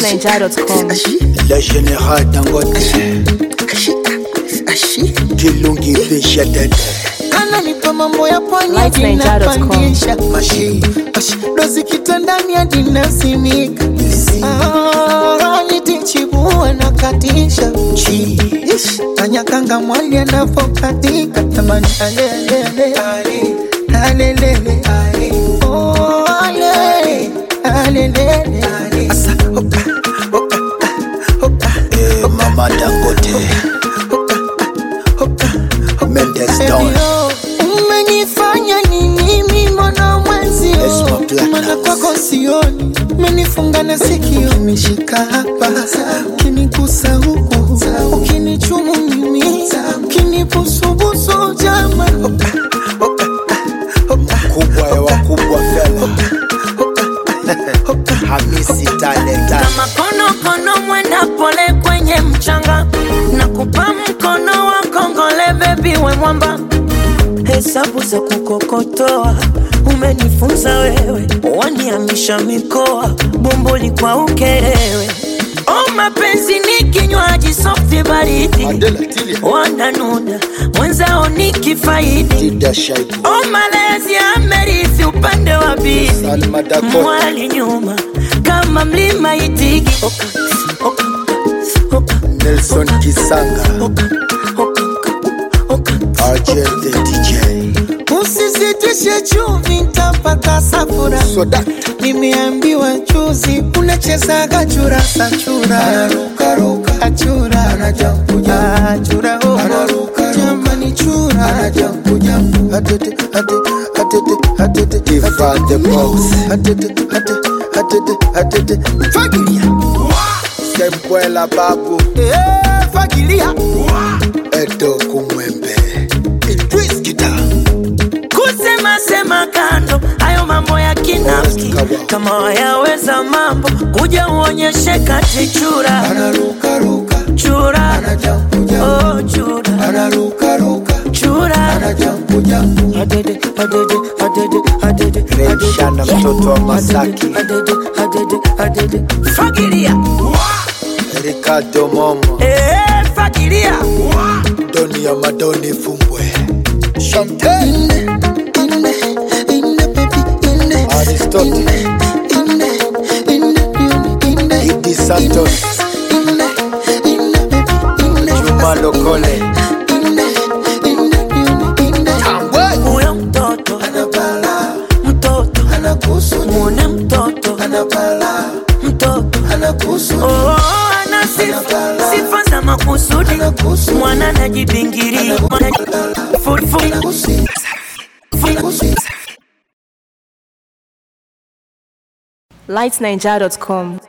lightsninja.com. La générale Dangote Kilungi Fisha Dede Ananipa mambo ya pwani ninapandisha dozi kitandani hadi nasimika nitichibua na katisha Kanyakanga mwali anapokatika tamani alelele alelele oh alele alelele asa hoka hoka hoka Mama Dangote Mendes Down umenifanya nini mimi mwana mwenzio Mana kwako sioni Menifunga na sikio Nishika hapa Kinigusa huku Ukinichumu mimi Kinibusu jama Kubwa ya wakubwa fela Hamisi talent Kama kono mwenda pole kwenye mchanga Nakupa mkono wa kongole baby we mwamba Hesabu za kukokotoa Umenifunza wewe Waniamisha mikoa Bomboli kwa ukerewe O mapenzi ni kinywaji softi baridi Wananuda Mwenzao ni kifaidi O malezi amerithi upande wa bizi Mwali nyuma Kama mlima itiki Nelson Kisanga RJ the DJ Usisitishe chumvi nitapata safura Nimeambiwa juzi unachezaga chura sachura Anaruka achura Anajakuja achura Anaruka jamani chura Anajakuja Atete Ifa the box Atete Fagilia Sempuela babu Fagilia Edo kumwembe Idris Gita Sema kando, hayo mambo ya kinafiki Kama wayaweza mambo, kuja uonyeshe kati chura Anaruka chura, Anajakuja oh chura Anaruka chura, Anajakuja Adede Reshana mtoto wa Masaki Fagilia Ricardo Momo Fagilia Doni ya Madoni Fumbwe Champagne Aristotle Idi Santos Juma Lokole Uyo mtoto Mtoto Mwone mtoto Mtoto Oh sifa za makusudi Mwana najibingiri lightsninja.com.